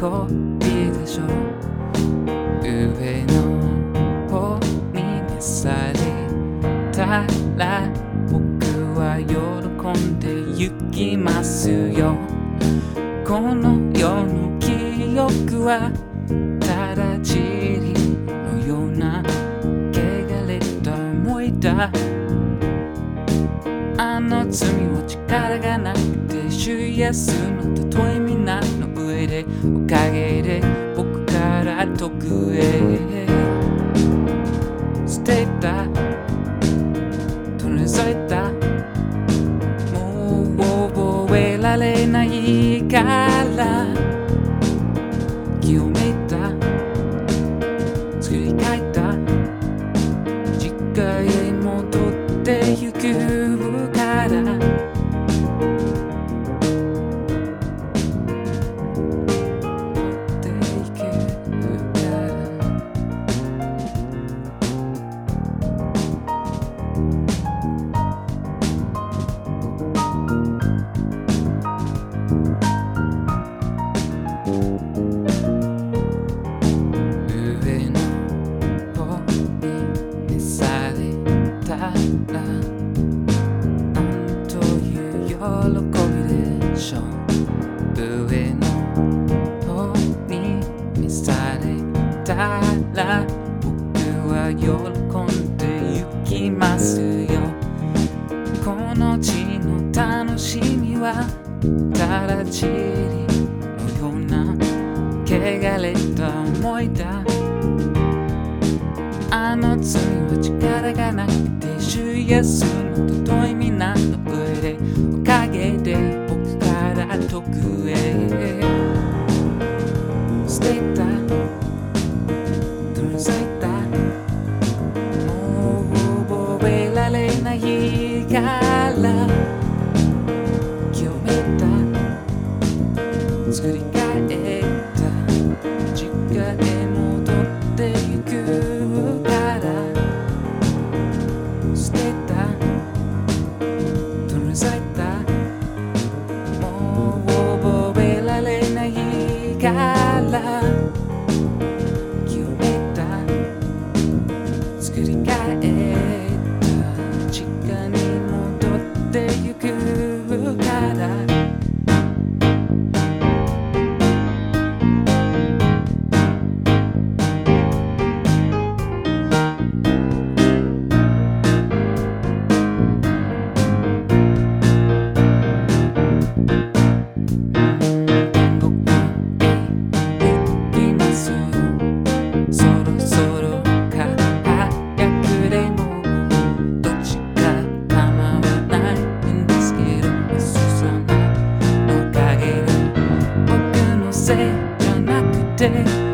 びでしょ。上の方に召されたら僕は喜んでゆきますよ。この世の記憶はただ塵のような汚れた思いだ。あの罪を力がなくて主イエスの例え皆の上でおかげで僕から遠くへ捨てた取り除いた。もう覚えられないから清めた作り変えた。実家へ戻ってゆくから僕は喜んでゆきますよ。この地の楽しみはただ塵のような汚れた思いだ。あの罪は力がなくて主イエスの例え皆の上でおかげで僕から遠くへ捨てた取り除いた。もう覚えられないから清めた作り変えた。実家へ戻ってゆくから捨てた取り除いた。もう覚えられないから作り変えた。実家に戻ってゆくからじゃなくて